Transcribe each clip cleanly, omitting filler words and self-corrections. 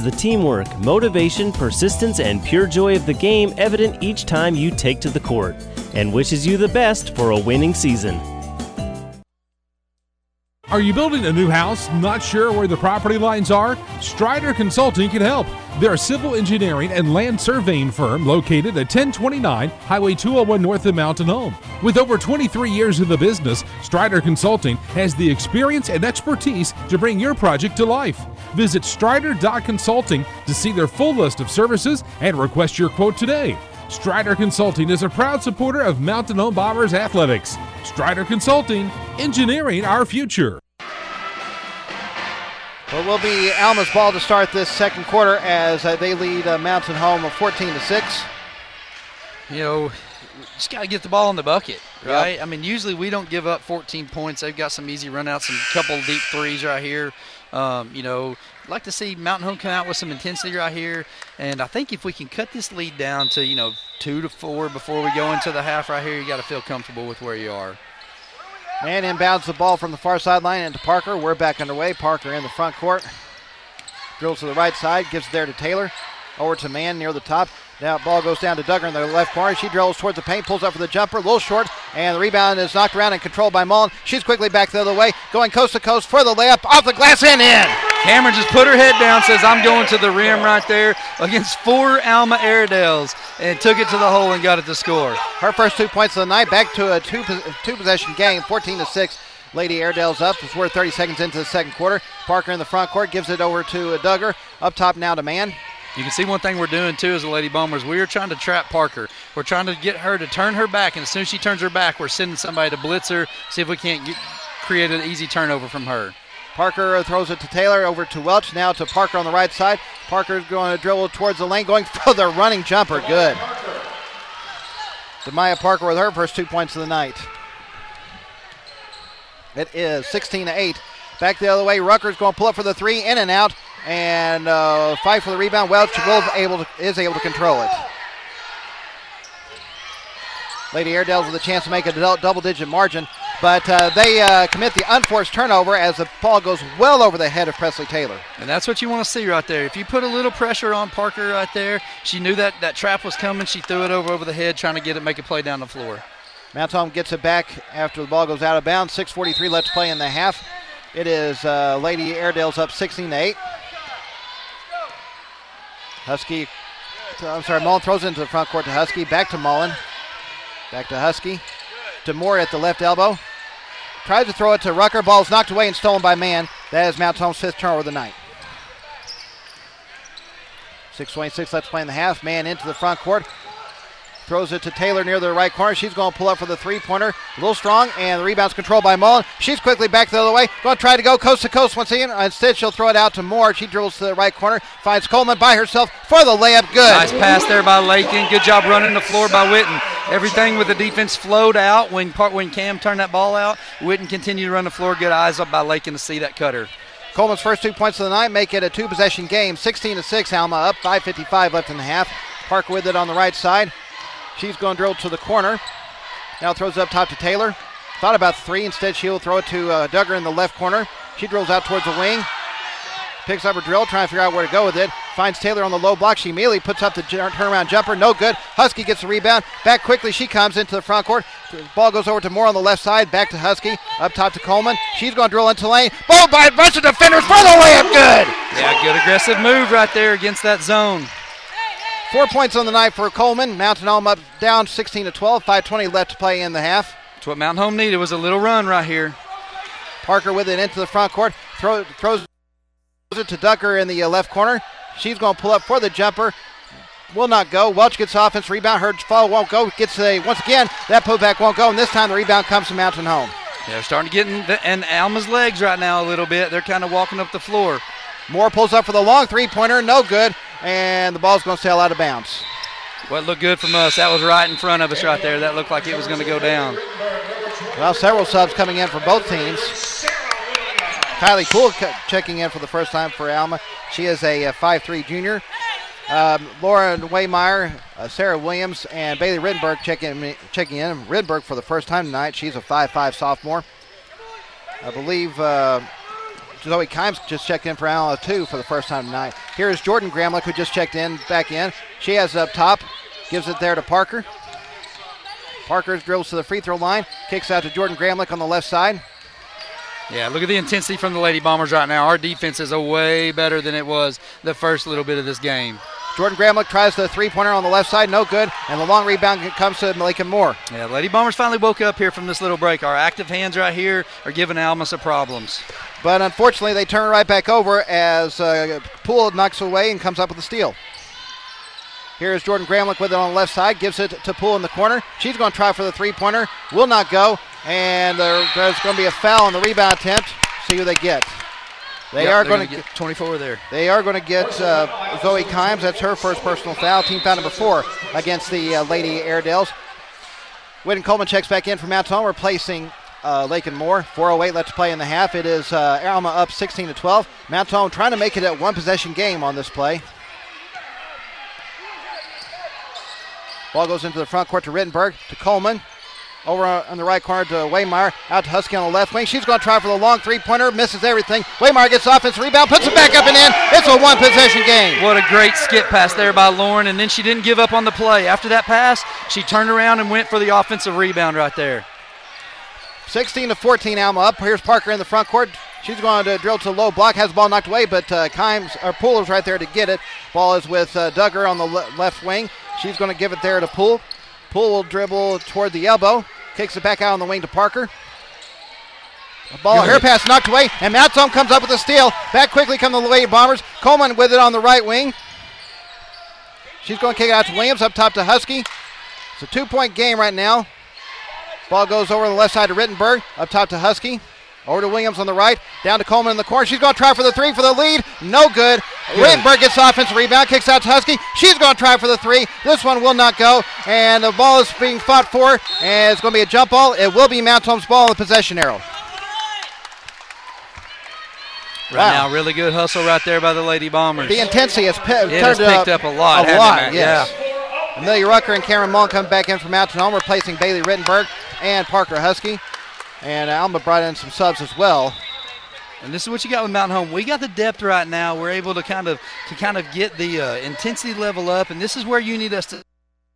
the teamwork, motivation, persistence, and pure joy of the game evident each time you take to the court, and wishes you the best for a winning season. Are you building a new house, not sure where the property lines are? Strider Consulting can help. They're a civil engineering and land surveying firm located at 1029 Highway 201 north of Mountain Home. With over 23 years in the business, Strider Consulting has the experience and expertise to bring your project to life. Visit strider.consulting to see their full list of services and request your quote today. Strider Consulting is a proud supporter of Mountain Home Bombers athletics. Strider Consulting, engineering our future. Well, it will be Alma's ball to start this second quarter as they lead Mountain Home 14-6. You know, just got to get the ball in the bucket, right? Yep. I mean, usually we don't give up 14 points. They've got some easy runouts, some couple deep threes right here. You know, I'd like to see Mountain Home come out with some intensity right here. And I think if we can cut this lead down to, 2 to 4 before we go into the half right here, you got to feel comfortable with where you are. Man inbounds the ball from the far sideline into Parker. We're back underway. Parker in the front court. Drills to the right side, gives it there to Taylor. Over to Mann near the top. Now ball goes down to Duggar in the left corner. She drills towards the paint, pulls up for the jumper, a little short, and the rebound is knocked around and controlled by Mullen. She's quickly back the other way, going coast to coast for the layup, off the glass and in. Cameron just put her head down, says I'm going to the rim right there against 4 Alma Airedales, and took it to the hole and got it to score. Her first 2 points of the night, back to a two-possession game, 14-6. Lady Airedale's up. We're 30 seconds into the second quarter. Parker in the front court gives it over to Duggar. Up top now to Mann. You can see one thing we're doing, too, as the Lady Bombers. We are trying to trap Parker. We're trying to get her to turn her back, and as soon as she turns her back, we're sending somebody to blitz her, see if we can't create an easy turnover from her. Parker throws it to Taylor, over to Welch, now to Parker on the right side. Parker's going to dribble towards the lane, going for the running jumper. Good. Demaya Parker with her first 2 points of the night. It is 16-8. Back the other way, Rutgers going to pull up for the three, in and out, and fight for the rebound. Welch is able to control it. Lady Airedales with a chance to make a double-digit margin, but they commit the unforced turnover as the ball goes well over the head of Presley Taylor. And that's what you want to see right there. If you put a little pressure on Parker right there, she knew that trap was coming. She threw it over the head, trying to make a play down the floor. Mountain Home gets it back after the ball goes out of bounds. 6:43 left to play in the half. It is Lady Airedales up 16-8. Mullen throws it into the front court to Husky. Back to Mullen. Back to Husky. To Moore at the left elbow. Tries to throw it to Rucker. Ball's knocked away and stolen by Mann. That is Mountain Home's 5th turnover of the night. 6:26 left to play in the half. Mann into the front court. Throws it to Taylor near the right corner. She's going to pull up for the three-pointer. A little strong, and the rebound's controlled by Mullen. She's quickly back the other way. Going to try to go coast to coast once again. Instead, she'll throw it out to Moore. She dribbles to the right corner. Finds Coleman by herself for the layup. Good. Nice pass there by Lakin. Good job running the floor by Witten. Everything with the defense flowed out when Cam turned that ball out. Witten continued to run the floor. Good eyes up by Lakin to see that cutter. Coleman's first 2 points of the night make it a two-possession game. 16-6, Alma up. 5:55 left in the half. Parker with it on the right side. She's going to drill to the corner. Now throws it up top to Taylor. Thought about the three. Instead, she'll throw it to Duggar in the left corner. She drills out towards the wing. Picks up her drill, trying to figure out where to go with it. Finds Taylor on the low block. She immediately puts up the turnaround jumper. No good. Husky gets the rebound. Back quickly. She comes into the front court. The ball goes over to Moore on the left side. Back to Husky. Up top to Coleman. She's going to drill into lane. Ball by a bunch of defenders for the layup. Good. Yeah, good aggressive move right there against that zone. 4 points on the night for Coleman. Mountain Home up down 16-12. 5:20 left to play in the half. That's what Mountain Home needed, was a little run right here. Parker with it into the front court. Throws it to Duggar in the left corner. She's going to pull up for the jumper. Will not go. Welch gets offense rebound. Her follow won't go. Once again, that putback won't go, and this time the rebound comes to Mountain Home. Yeah, they're starting to get in Alma's legs right now a little bit. They're kind of walking up the floor. Moore pulls up for the long three-pointer. No good. And the ball's going to sail out of bounds. Well, it looked good from us. That was right in front of us right there. That looked like it was going to go down. Well, several subs coming in for both teams. Kylie Poole checking in for the first time for Alma. She is a 5'3 junior. Lauren Waymeyer, Sarah Williams, and Bailey Riddenberg checking in. Riddenberg for the first time tonight. She's a 5'5 sophomore. I believe Zoe Kimes just checked in for Alma too for the first time tonight. Here's Jordan Gramlich, who just checked in, back in. She has it up top, gives it there to Parker. Parker drills to the free throw line, kicks out to Jordan Gramlich on the left side. Yeah, look at the intensity from the Lady Bombers right now. Our defense is way better than it was the first little bit of this game. Jordan Gramlich tries the three-pointer on the left side, no good, and the long rebound comes to Lakin Moore. Yeah, Lady Bombers finally woke up here from this little break. Our active hands right here are giving Alma some problems. But unfortunately, they turn right back over as Poole knocks away and comes up with a steal. Here's Jordan Gramlich with it on the left side, gives it to Poole in the corner. She's going to try for the three-pointer, will not go, and there's going to be a foul on the rebound attempt. See who they get. They are going to get 24 there. They are going to get Zoe Kimes. That's her first personal foul. Team foul number 4 against the Lady Airedales. Whitten Coleman checks back in for Mountain Home, replacing Lakin Moore. 4:08 left to play in the half. It is Alma up 16-12. Mountain Home trying to make it a one-possession game on this play. Ball goes into the front court to Rittenberg, to Coleman. Over on the right corner to Waymire. Out to Husky on the left wing. She's going to try for the long three-pointer. Misses everything. Waymire gets offensive rebound. Puts it back up and in. It's a one-possession game. What a great skip pass there by Lauren. And then she didn't give up on the play. After that pass, she turned around and went for the offensive rebound right there. 16-14 Alma up. Here's Parker in the front court. She's going to drill to the low block. Has the ball knocked away, but Poole is right there to get it. Ball is with Duggar on the left wing. She's going to give it there to Poole. Poole will dribble toward the elbow. Kicks it back out on the wing to Parker. The ball, her pass knocked away, and Mount Home comes up with a steal. Back quickly come the Lady Bombers. Coleman with it on the right wing. She's going to kick it out to Williams, up top to Husky. It's a 2-point game right now. Ball goes over the left side to Rittenberg, up top to Husky. Over to Williams on the right, down to Coleman in the corner. She's going to try for the three for the lead. No good. Rittenberg gets offensive rebound, kicks out to Husky. She's going to try for the three. This one will not go, and the ball is being fought for, and it's going to be a jump ball. It will be Mount Home's ball on the possession arrow. Right now, really good hustle right there by the Lady Bombers. The intensity has picked up a lot. Yes. Yeah. Amelia Rucker and Cameron Mullen come back in from Mountain Home, replacing Bailey Rittenberg and Parker Husky. And Alma brought in some subs as well. And this is what you got with Mountain Home. We got the depth right now. We're able to kind of get the intensity level up, and this is where you need us to.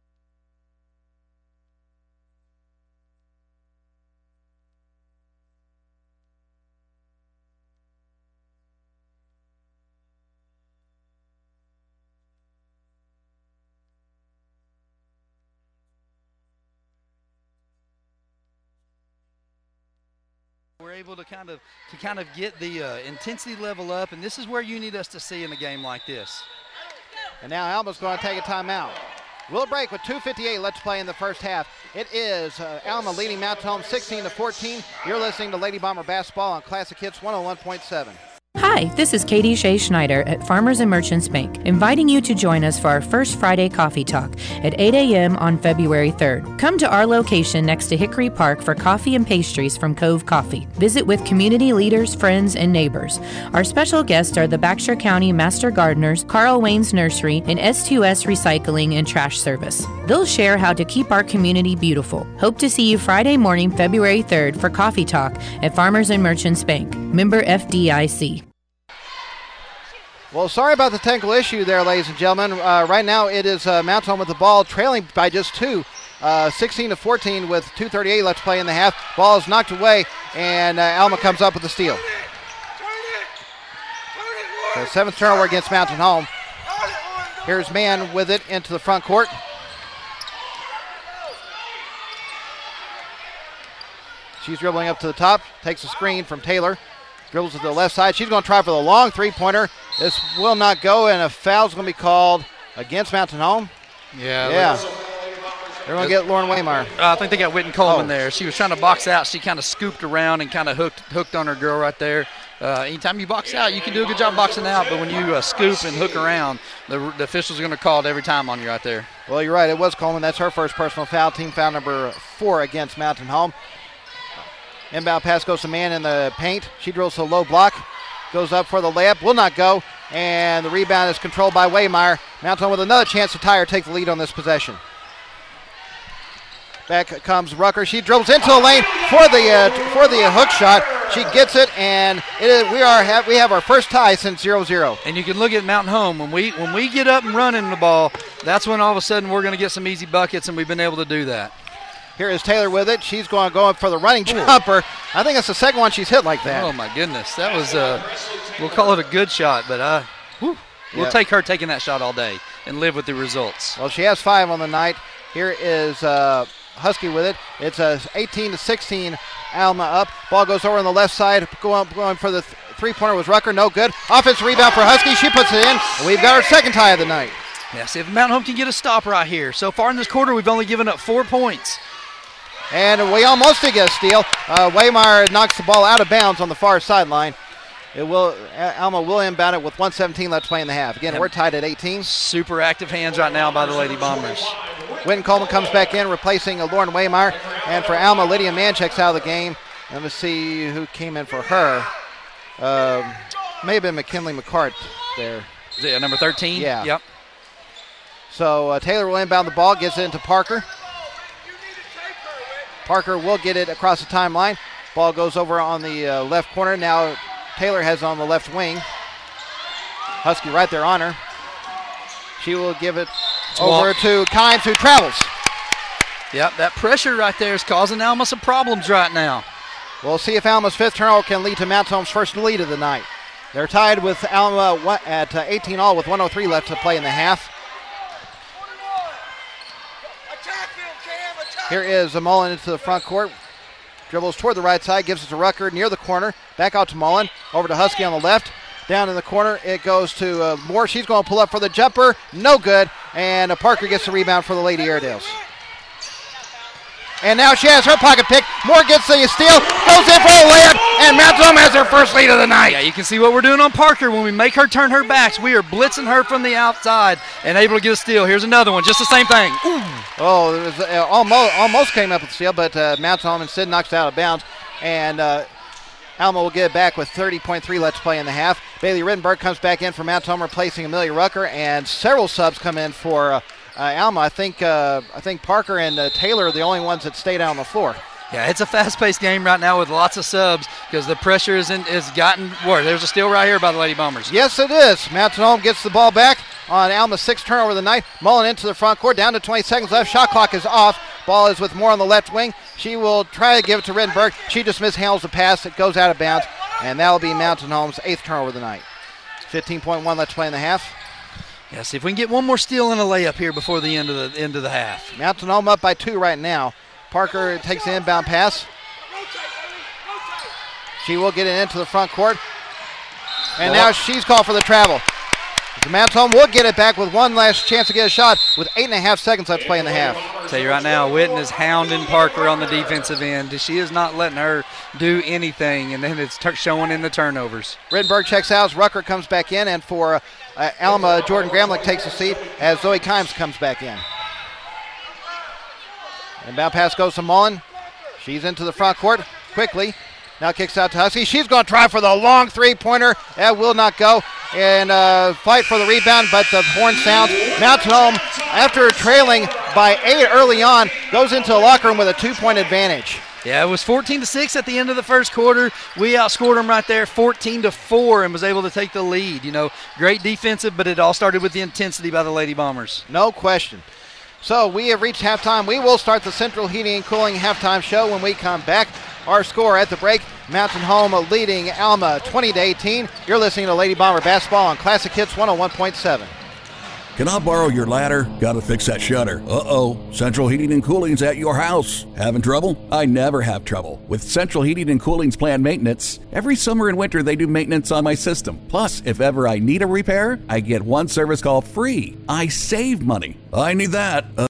We're able to kind of get the intensity level up, and this is where you need us to see in a game like this. And now Alma's going to take a timeout. We'll break with 2:58 left to play in the first half. It is Alma leading Mount Home 16-14. You're listening to Lady Bomber Basketball on Classic Hits 101.7. Hi, this is Katie Shea Schneider at Farmers and Merchants Bank, inviting you to join us for our first Friday Coffee Talk at 8 a.m. on February 3rd. Come to our location next to Hickory Park for coffee and pastries from Cove Coffee. Visit with community leaders, friends, and neighbors. Our special guests are the Berkshire County Master Gardeners, Carl Wayne's Nursery, and S2S Recycling and Trash Service. They'll share how to keep our community beautiful. Hope to see you Friday morning, February 3rd for Coffee Talk at Farmers and Merchants Bank. Member FDIC. Well, sorry about the technical issue there, ladies and gentlemen. Right now it is Mount Home with the ball, trailing by just 2, 16-14 with 2:38 left to play in the half. Ball is knocked away, and Alma comes up with the steal. So 7th turnover against Mountain Home. Here's Mann with it into the front court. She's dribbling up to the top, takes a screen from Taylor. Dribbles to the left side. She's going to try for the long three-pointer. This will not go, and a foul's going to be called against Mountain Home. Yeah. They're going to get Lauren Waymire. I think they got Whitten Coleman there. She was trying to box out. She kind of scooped around and kind of hooked on her girl right there. Anytime you box out, you can do a good job boxing out, but when you scoop and hook around, the officials are going to call it every time on you right there. Well, you're right. It was Coleman. That's her first personal foul. Team foul number 4 against Mountain Home. Inbound pass goes to Mann in the paint. She drills to a low block. Goes up for the layup. Will not go. And the rebound is controlled by Waymire. Mountain Home with another chance to tie or take the lead on this possession. Back comes Rucker. She dribbles into the lane for the hook shot. She gets it, and we have our first tie since 0-0. And you can look at Mountain Home. When we get up and running the ball, that's when all of a sudden we're going to get some easy buckets, and we've been able to do that. Here is Taylor with it. She's going to go up for the running jumper. I think it's the second one she's hit like that. Oh, my goodness. That was, we'll call it a good shot, but we'll take her taking that shot all day and live with the results. Well, she has 5 on the night. Here is Husky with it. It's 18-16, Alma up. Ball goes over on the left side. Going for the three-pointer was Rucker. No good. Offensive rebound for Husky. She puts it in. And we've got our second tie of the night. Yeah, see if Mountain Home can get a stop right here. So far in this quarter, we've only given up 4 points. And we almost did get a steal. Waymire knocks the ball out of bounds on the far sideline. Alma will inbound it with 1:17 left to play in the half. Again, we're tied at 18. Super active hands right now by the Lady Bombers. Wynn Coleman comes back in, replacing Lauren Waymire. And for Alma, Lydia Mann checks out of the game. Let me see who came in for her. May have been McKinley McCart there. Is it number 13? Yeah. Yep. So Taylor will inbound the ball, gets it into Parker. Parker will get it across the timeline. Ball goes over on the left corner. Now Taylor has it on the left wing. Husky right there on her. She will give it over to Kynes, who travels. Yep, that pressure right there is causing Alma some problems right now. We'll see if Alma's fifth turnover can lead to Mountain Home's first lead of the night. They're tied with Alma at 18 all with 1:03 left to play in the half. Here is Mullen into the front court. Dribbles toward the right side, gives it to Rucker near the corner. Back out to Mullen. Over to Husky on the left. Down in the corner, it goes to Moore. She's going to pull up for the jumper. No good. And Parker gets the rebound for the Lady Airedales. And now she has her pocket pick. Moore gets the steal, goes in for the layup, and Mountain Home has her first lead of the night. Yeah, you can see what we're doing on Parker. When we make her turn her backs, we are blitzing her from the outside and able to get a steal. Here's another one, just the same thing. Ooh. Oh, it was, almost came up with the steal, but Mountain Home instead knocks it out of bounds. And Alma will get it back with 30.3 left to play in the half. Bailey Rittenberg comes back in for Mountain Home, replacing Amelia Rucker, and several subs come in for Alma. I think Parker and Taylor are the only ones that stayed out on the floor. Yeah, it's a fast-paced game right now with lots of subs because the pressure has gotten worse. There's a steal right here by the Lady Bombers. Yes, it is. Mountain Home gets the ball back on Alma's sixth turnover of the night. Mullen into the front court, down to 20 seconds left. Shot clock is off. Ball is with Moore on the left wing. She will try to give it to Rittenberg. She just mishandles the pass. It goes out of bounds, and that will be Mountain Home's eighth turnover of the night. 15.1 left to play in the half. Yeah, see if we can get one more steal and a layup here before the end of the half. Mountain Home up by 2 right now. Parker takes the inbound pass. She will get it into the front court. And now she's called for the travel. The Mountain Home will get it back with one last chance to get a shot with 8.5 seconds left to play in the half. I'll tell you right now, Witten is hounding Parker on the defensive end. She is not letting her do anything, and then it's showing in the turnovers. Rittenberg checks out as Rucker comes back in, and for Alma, Jordan Gramlich takes a seat as Zoe Kimes comes back in. Inbound pass goes to Mullen. She's into the front court quickly. Now kicks out to Husky. She's going to try for the long three-pointer. That will not go. And fight for the rebound, but the horn sounds. Mountain Home, after trailing by 8 early on, goes into the locker room with a 2-point advantage. Yeah, it was 14-6 at the end of the first quarter. We outscored them right there 14-4 and was able to take the lead. You know, great defensive, but it all started with the intensity by the Lady Bombers. No question. So we have reached halftime. We will start the Central Heating and Cooling halftime show when we come back. Our score at the break, Mountain Home leading Alma 20-18. You're listening to Lady Bomber Basketball on Classic Hits 101.7. Can I borrow your ladder? Gotta fix that shutter. Uh-oh. Central Heating and Cooling's at your house. Having trouble? I never have trouble. With Central Heating and Cooling's planned maintenance, every summer and winter they do maintenance on my system. Plus, if ever I need a repair, I get one service call free. I save money. I need that.